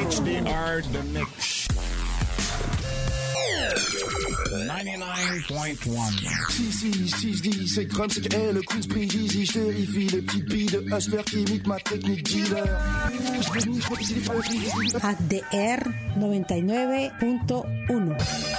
HDR The Mix. 99.1. Si, je dis, c'est crème, c'est qu'elle, le Queen's Prix, Easy, je vérifie les petites billes de hustler qui imitent ma technique dealer. HDR 99.1.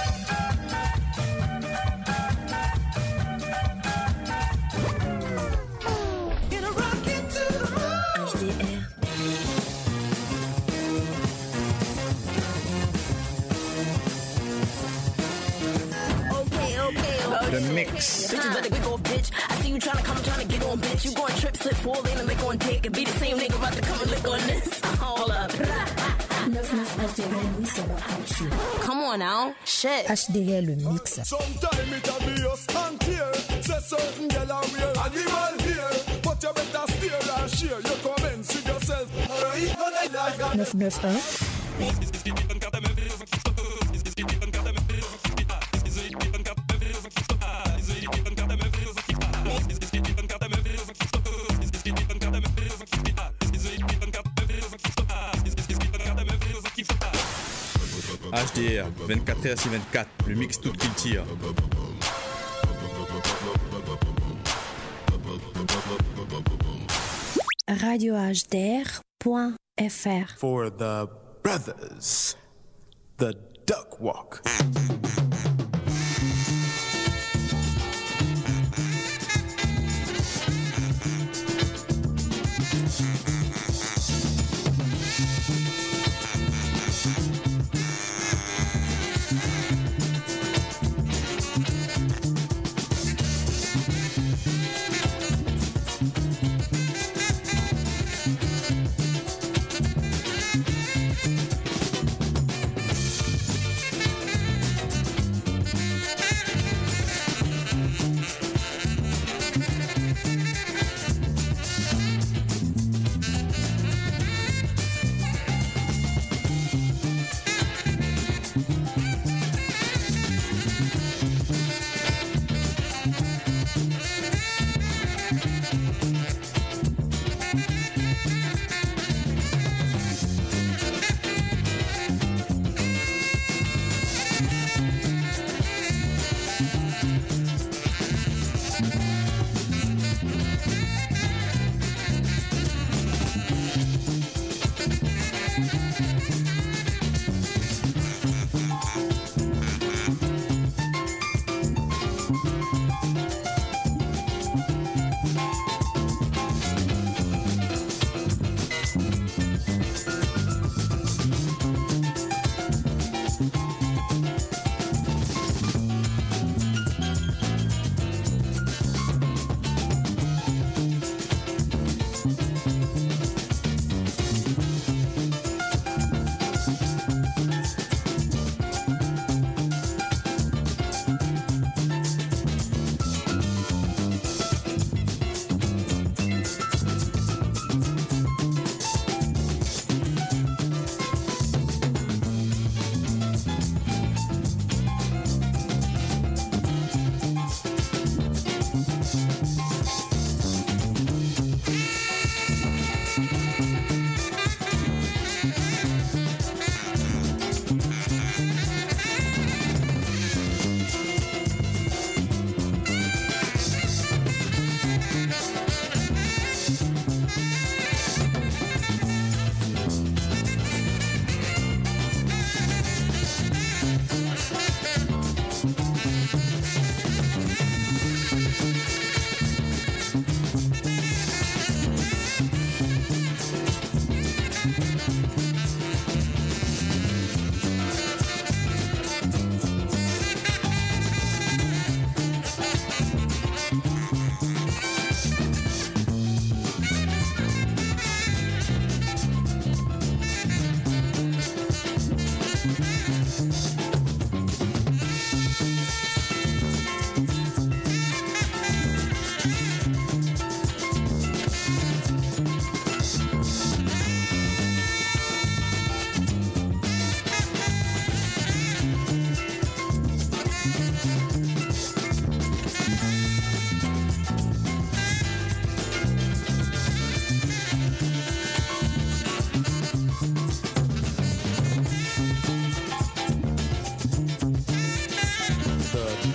The Mix. Bitches better get off, bitch. I see you tryna get on, bitch. You going trip, slip, fall in and lick on dick. And be the same nigga about to come and lick on this. Hold up. Come on now. Shit. HDR le mix. Sometime it'll be us unclear. Say certain girl are real animal here. But you better steer and share your comments with yourself. 991. HDR, 24 h 24, le mix tout qu'il tire. RadioHDR.fr. For the brothers, the duck walk.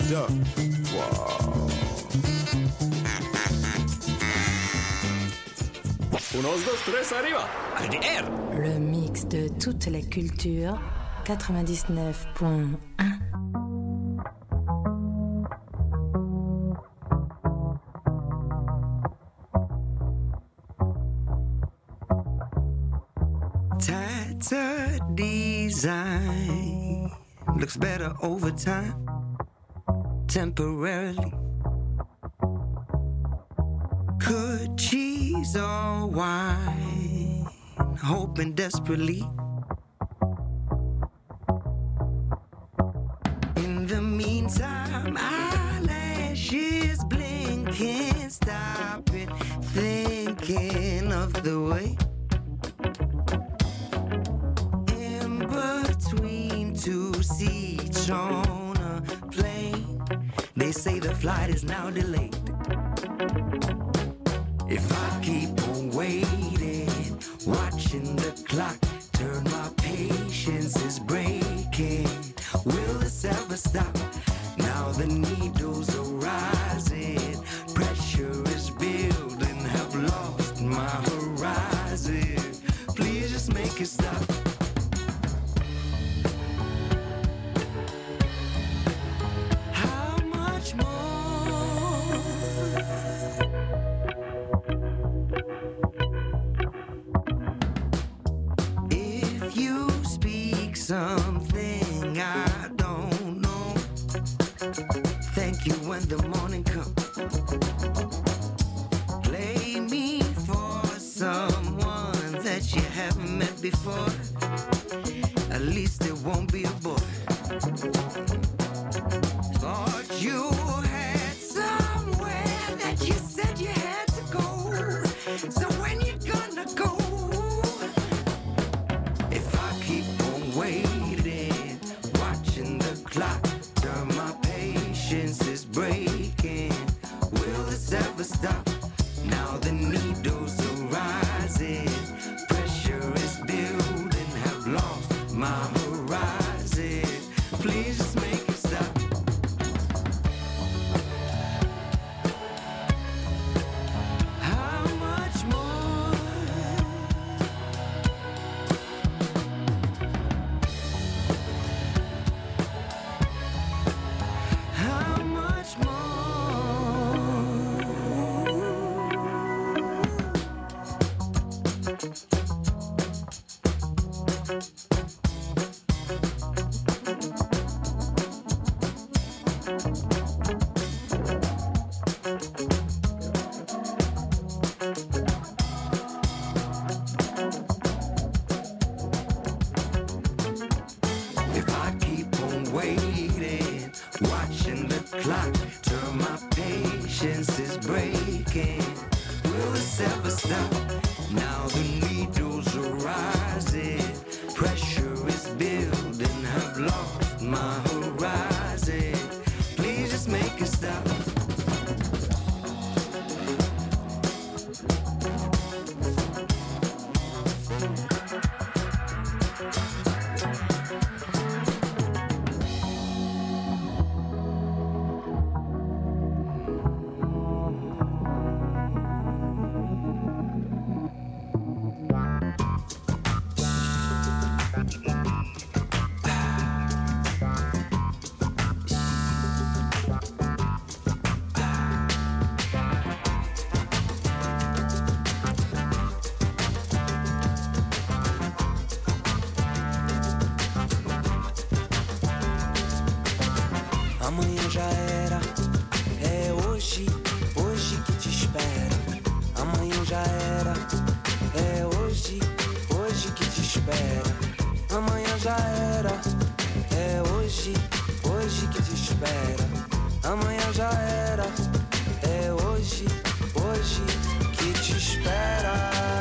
Duck Walk. 1, 2, 3, arriva! HDR! Le mix de toute la culture, 99.1. Tattered design looks better over time, temporarily. Could cheese or wine, hoping desperately. In the meantime, eyelashes blinking, stop it, thinking of the way. In between two seats on a plane, they say the flight is now delayed. If I keep on waiting, watching the clock turn, my patience is breaking. Will this ever stop? Now the needles are rising, pressure is building, have lost my horizon. Please just make it stop. How much more? If you speak something I don't know, thank you when the morning comes. Play me for someone that you haven't met before. At least it won't be a boy. Thought you had somewhere that you said you had to go. So when you gonna go? If I keep on waiting, watching the clock turn, my patience is breaking. Will this ever stop? Now the needles are rising, pressure is building, have lost my horizon. Please just make it stop. How much more? How much more? If I keep on waiting, watching the clock turn, my patience is breaking. Will this ever stop? Now the needles are rising, pressure is building, have lost my horizon. Please just make it stop. Amanhã já era, é hoje, hoje que te espera. Amanhã já era, é hoje, hoje que te espera. Amanhã já era, é hoje, hoje que te espera. Amanhã já era, é hoje, hoje que te espera.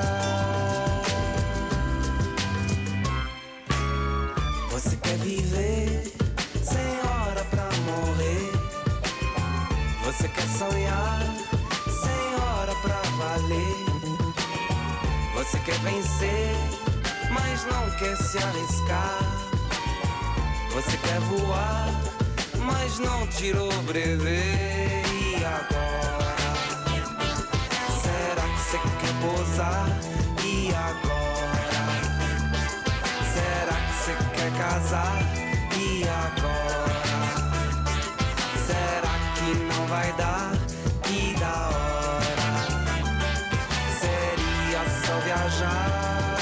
Você quer viver sem hora pra morrer? Você quer sonhar sem hora pra valer? Você quer vencer, mas não quer se arriscar? Você quer voar, mas não tirou brevet. E agora? Será que cê quer posar? E agora? Será que cê quer casar? E agora? Será que não vai dar? Que da hora seria só viajar.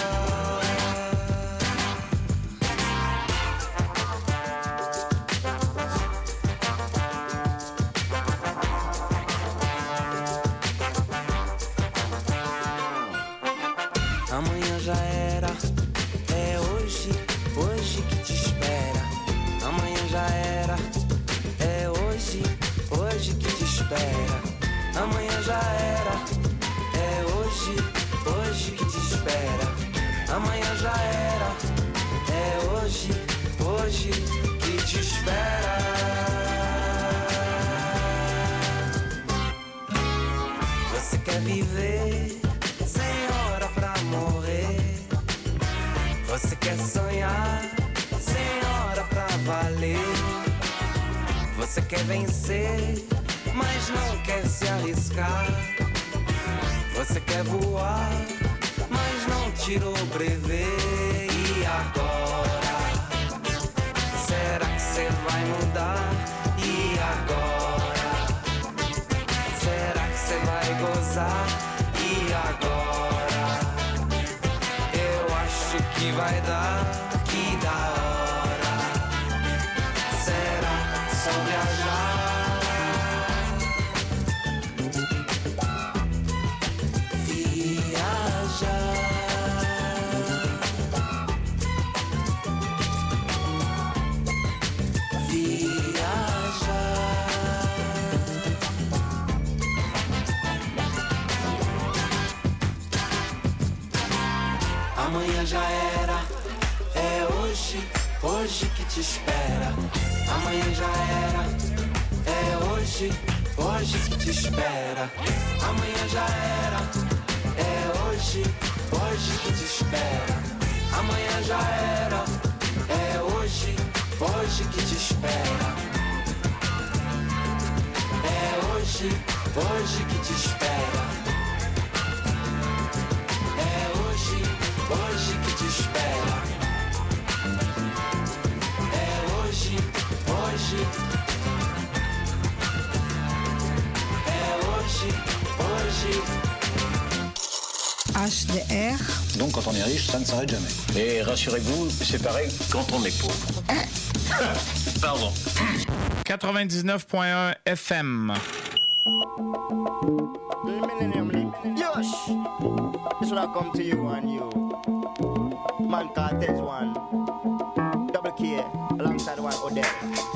Amanhã já era, é hoje, hoje que te espera. Amanhã já era, é hoje, hoje que te espera. Amanhã já era, é hoje, hoje que te espera. Amanhã já era, é hoje, hoje que te espera. Você quer viver sem hora pra morrer? Você quer sonhar sem hora pra valer? Você quer vencer, mas não quer se arriscar? Você quer voar, mas não tirou brevet. E agora? Será que cê vai mudar? E agora? Será que cê vai gozar? E agora? Eu acho que vai dar, que da hora. Será só viajar? Amanhã já era, é hoje, hoje que te espera. Amanhã já era, é hoje, hoje que te espera. Amanhã já era, é hoje, hoje que te espera. Amanhã já era, é hoje, hoje que te espera. É hoje, hoje que te espera. É hoje, hoje que te espera. É hoje, hoje. É hoje, hoje. HDR. Donc quand on est riche, ça ne s'arrête jamais. Et rassurez-vous, c'est pareil quand on est pauvre. Pardon. 99.1 FM. Yosh, this will come to you and you. Man Cortez one, Double K, alongside one Odell.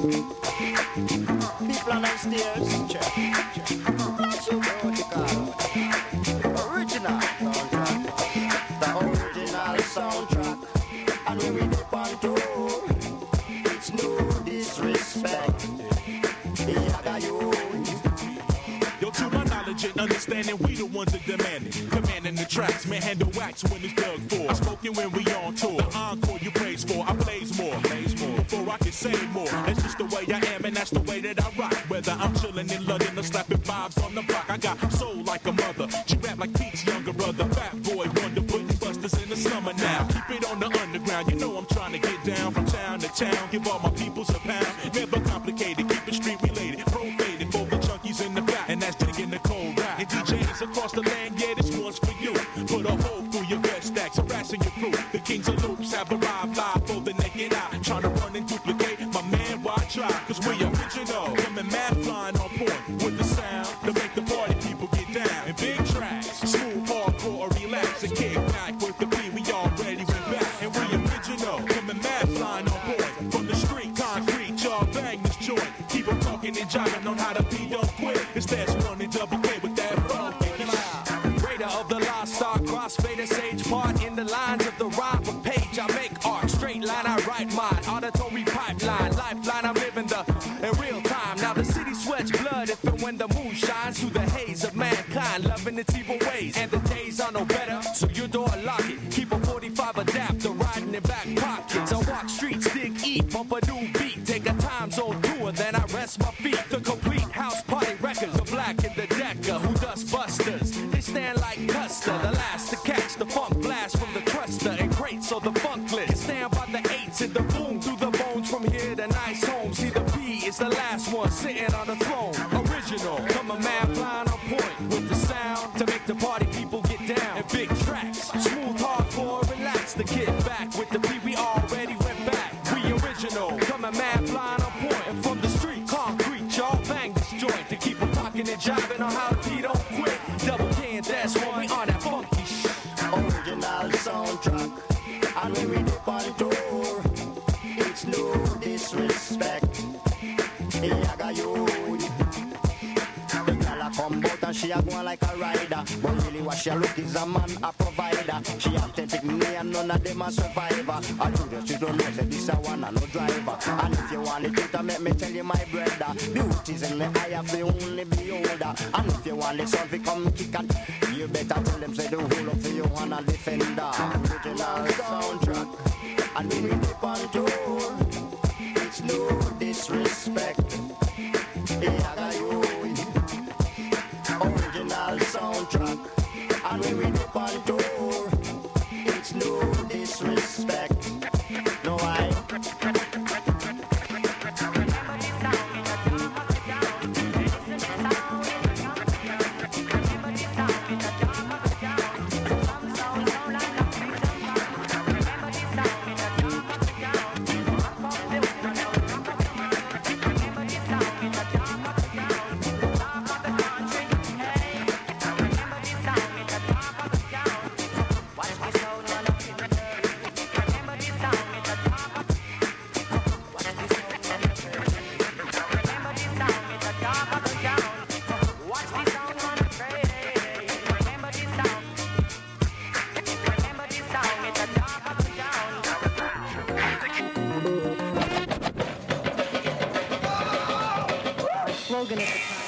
People on the stairs, check. Flash you go the car. Original soundtrack, the original soundtrack. And when we dip on tour, it's no disrespect. Yeah, you. Yo, to my knowledge and understanding, we the ones that demand it. Commanding the tracks, man, handle wax when it's dug for. I spoken when we on tour. The encore you praise for, I blaze more. Before I can say more. That's just the way I am, and that's the way that I rock. Whether I'm chilling in London or slapping vibes on the block, I got soul like a mother. She rap like Pete's younger brother. Fat boy wonder, putting busters in the summer now. Keep it on the underground, you know I'm trying to get down from town to town. Give all my peoples a pound. Never complicated, keep it street related. Pro-faded for the junkies in the back, and that's digging the cold rap. And DJs across the land, yeah, this one's for you. Put a hole through your vest stacks, harassing your crew. The kings of loops have arrived live for the naked eye. Trying to run and duplicate my man, why try? Cause we original, coming mad flying on point with the sound to make the party people get down. And big tracks, smooth, hardcore, or relax and kick back with the beat. We already went back, and we original, coming mad flying on point from the street, concrete, y'all bang this joint. Keep on talking and jiving on how to be, don't quit. It's that's one and Double K with that funk. Raider of the lost star, crossfader, sage part in the lines of the rhyme for page. I make art, straight line, I write mine. Auditory pipeline, lifeline, I'm living in real time. Now the city sweats blood if and when the moon shines through the haze of mankind, loving its evil ways. And the days are no better, so your door lock it. Keep a 45 adapter, riding in back pockets. I walk streets, dig, eat, bump a new beat. Take a time zone tour, then I greats or the funkless. Stand by the eights and the boom through the bones from here to nice home. See the P is the last one sitting on the throne. Original, come a man flying on point with the sound to make the party people get down. And big tracks, smooth, hardcore, relax. The kid back with the P, we already went back. We original, come a man flying on point. And from the street, concrete, y'all bang this joint to keep them rocking and jiving on how the P don't quit. Double can, that's one, we on that funky shit. Original soundtrack, and when we dip on tour, it's no disrespect. I got you. The girl a come out and she a go like a rider, but really what she look is a man a provider. She have to pick me and none of them a survivor. I told you she don't know say this a one and no driver. And if you want it to make me tell you my brother, beauty's in the eye of the only beholder. And if you want the sun to come kick and you better tell them say the whole of you want a defender. Original soundtrack, and when we dip on tour, it's no disrespect. I got you. Original soundtrack, and when we dip on tour, it's no disrespect. No I. Slogan at the time.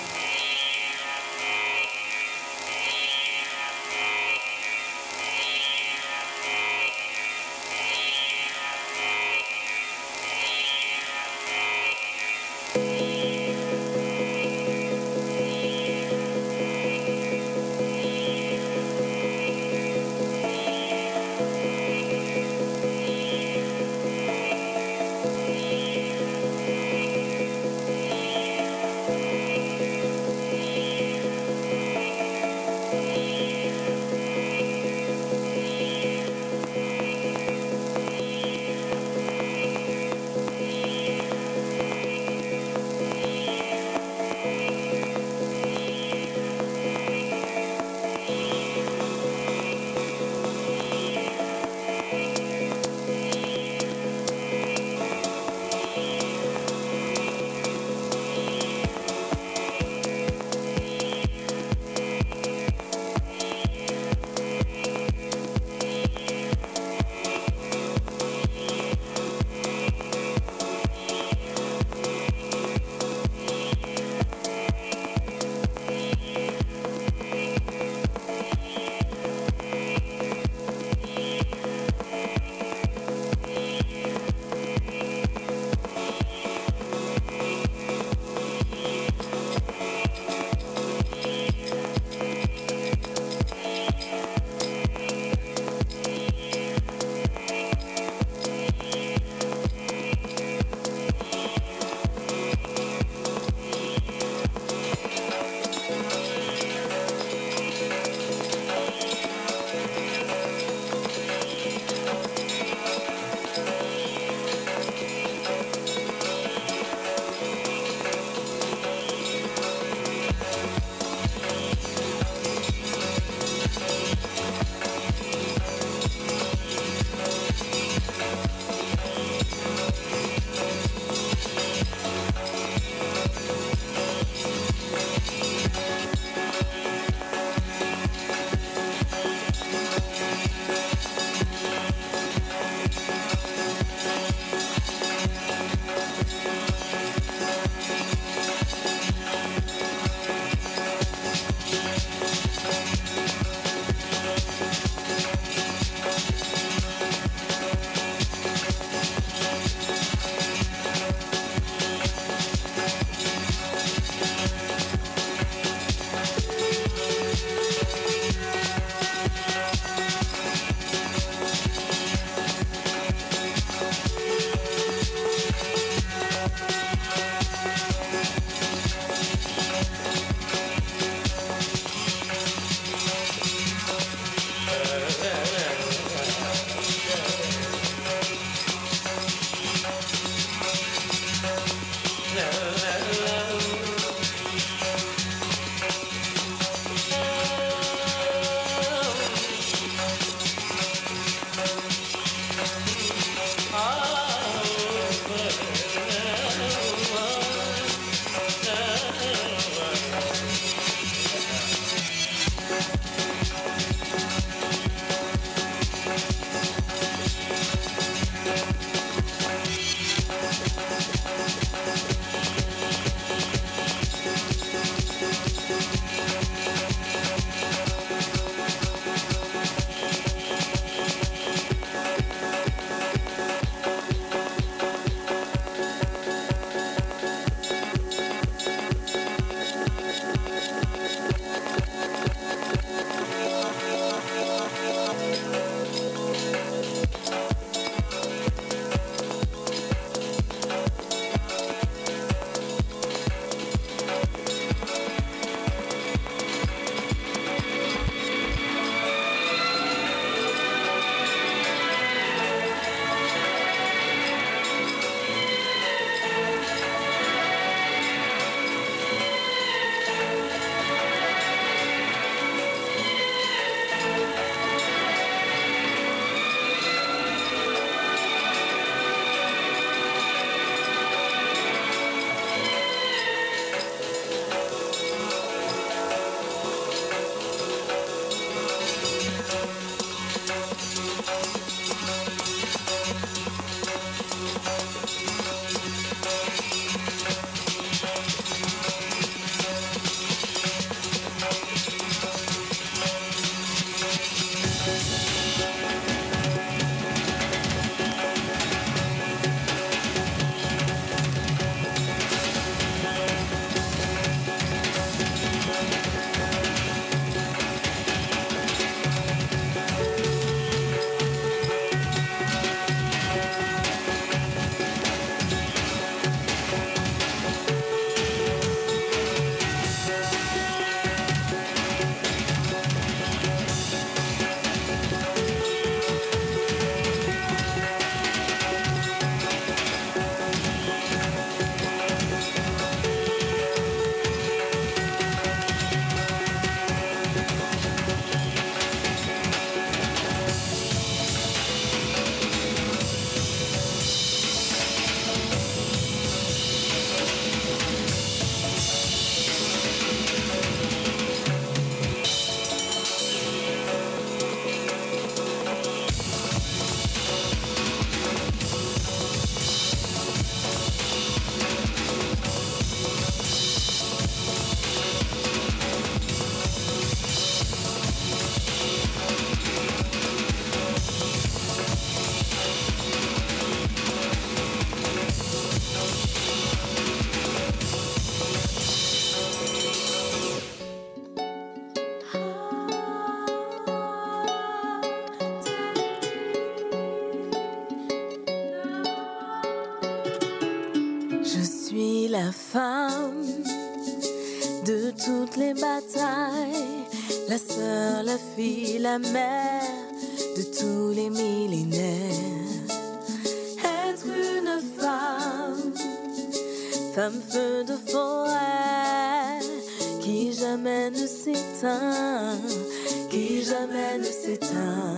Je suis la femme de toutes les batailles, la sœur, la fille, la mère de tous les millénaires. Être une femme, femme feu de forêt, qui jamais ne s'éteint, qui jamais ne s'éteint.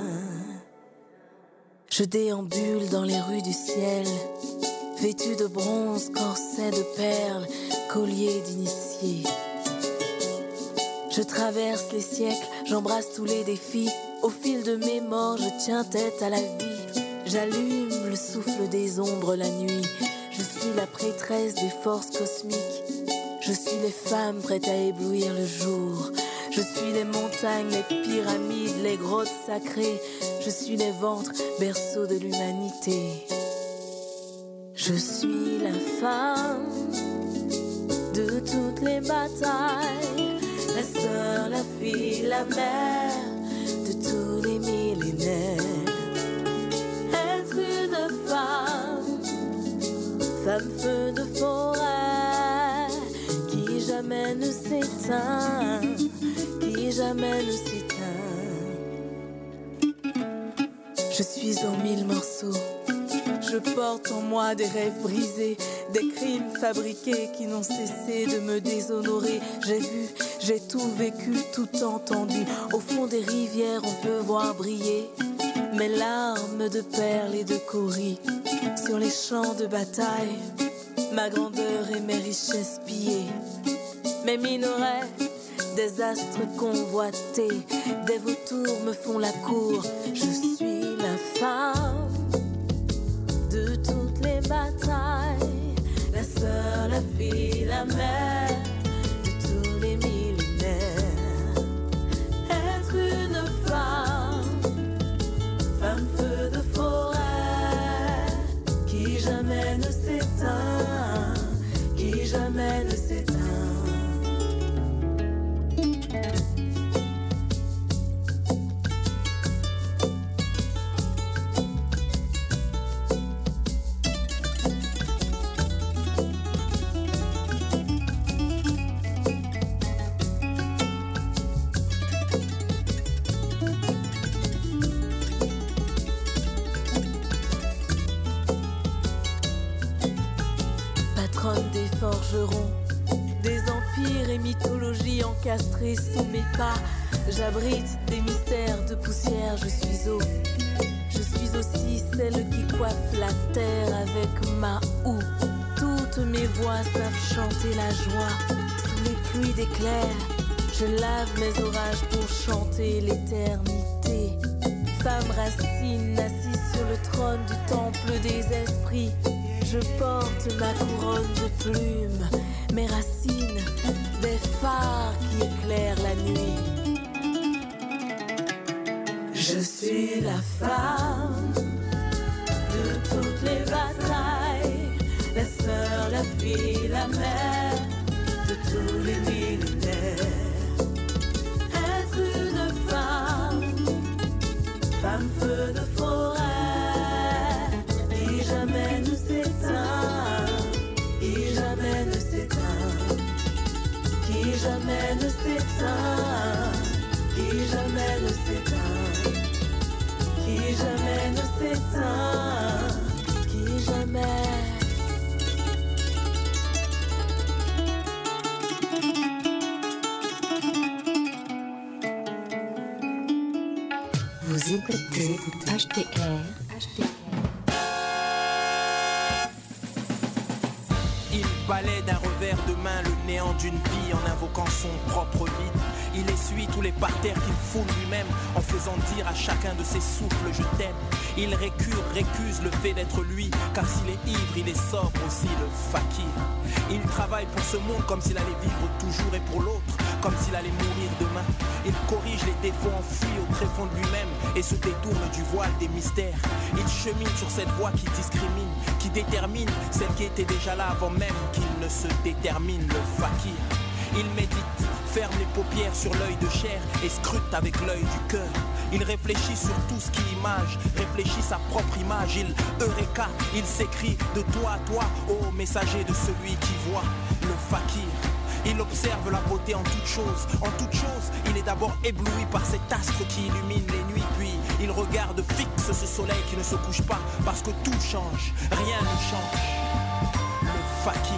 Je déambule dans les rues du ciel, vêtue de bronze, corset de perles, collier d'initié. Je traverse les siècles, j'embrasse tous les défis. Au fil de mes morts, je tiens tête à la vie. J'allume le souffle des ombres la nuit. Je suis la prêtresse des forces cosmiques. Je suis les femmes prêtes à éblouir le jour. Je suis les montagnes, les pyramides, les grottes sacrées. Je suis les ventres, berceaux de l'humanité. Je suis la femme de toutes les batailles, la sœur, la fille, la mère de tous les millénaires. Être une femme, femme feu de forêt, qui jamais ne s'éteint, qui jamais ne s'éteint. Je suis en 1000 morceaux. Je porte en moi des rêves brisés, des crimes fabriqués qui n'ont cessé de me déshonorer. J'ai vu, j'ai tout vécu, tout entendu. Au fond des rivières, on peut voir briller mes larmes de perles et de cauris. Sur les champs de bataille, ma grandeur et mes richesses pillées. Mes minerais, des astres convoités, des vautours me font la cour. Je suis la femme de toutes les batailles, la sœur, la fille, la mère de tous les millénaires. Être une femme, femme feu de forêt, qui jamais ne s'éteint, qui jamais ne s'éteint. Des forgerons, des empires et mythologies encastrées sous mes pas. J'abrite des mystères de poussière, je suis eau. Je suis aussi celle qui coiffe la terre avec ma houe. Toutes mes voix savent chanter la joie. Sous les pluies d'éclairs, je lave mes orages pour chanter l'éternité. Femme racine assise sur le trône du temple des esprits. Je porte ma couronne de plumes, mes racines, des phares qui éclairent la nuit. Je suis la femme de toutes les batailles, la sœur, la fille, la mère de tous les millénaires. Être une femme, femme feu de forêt, qui jamais ne s'éteint, qui jamais ne s'éteint, qui jamais ne s'éteint, qui jamais ne s'éteint, qui jamais ne s'éteint, qui jamais. Vous écoutez HTR. Il balaie d'un revers de main le néant d'une vie en invoquant son propre vide. Il essuie tous les parterres qu'il foule lui-même en faisant dire à chacun de ses souffles je t'aime. Il récuse le fait d'être lui, car s'il est ivre, il est sobre aussi, le fakir. Il travaille pour ce monde comme s'il allait vivre toujours et pour l'autre, comme s'il allait mourir demain. Il corrige les défauts enfuis au tréfonds de lui-même et se détourne du voile des mystères. Il chemine sur cette voie qui discrimine, qui détermine celle qui était déjà là avant même qu'il ne se détermine, le fakir. Il médite, ferme les paupières sur l'œil de chair et scrute avec l'œil du cœur. Il réfléchit sur tout ce qui image, réfléchit sa propre image. Il eureka, il s'écrit de toi à toi, ô messager de celui qui voit, le fakir. Il observe la beauté en toute chose. En toute chose, il est d'abord ébloui par cet astre qui illumine les nuits. Puis il regarde fixe ce soleil qui ne se couche pas, parce que tout change, rien ne change. Le fakir.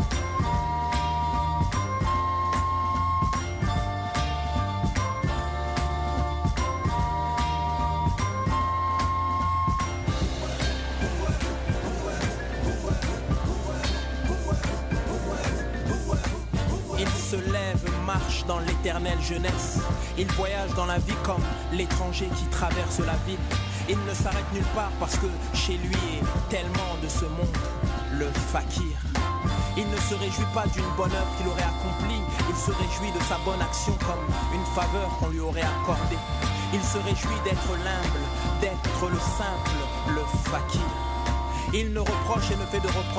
Se lève, marche dans l'éternelle jeunesse. Il voyage dans la vie comme l'étranger qui traverse la ville. Il ne s'arrête nulle part parce que chez lui est tellement de ce monde, le fakir. Il ne se réjouit pas d'une bonne œuvre qu'il aurait accomplie. Il se réjouit de sa bonne action comme une faveur qu'on lui aurait accordée. Il se réjouit d'être l'humble, d'être le simple, le fakir. Il ne reproche et ne fait de reproche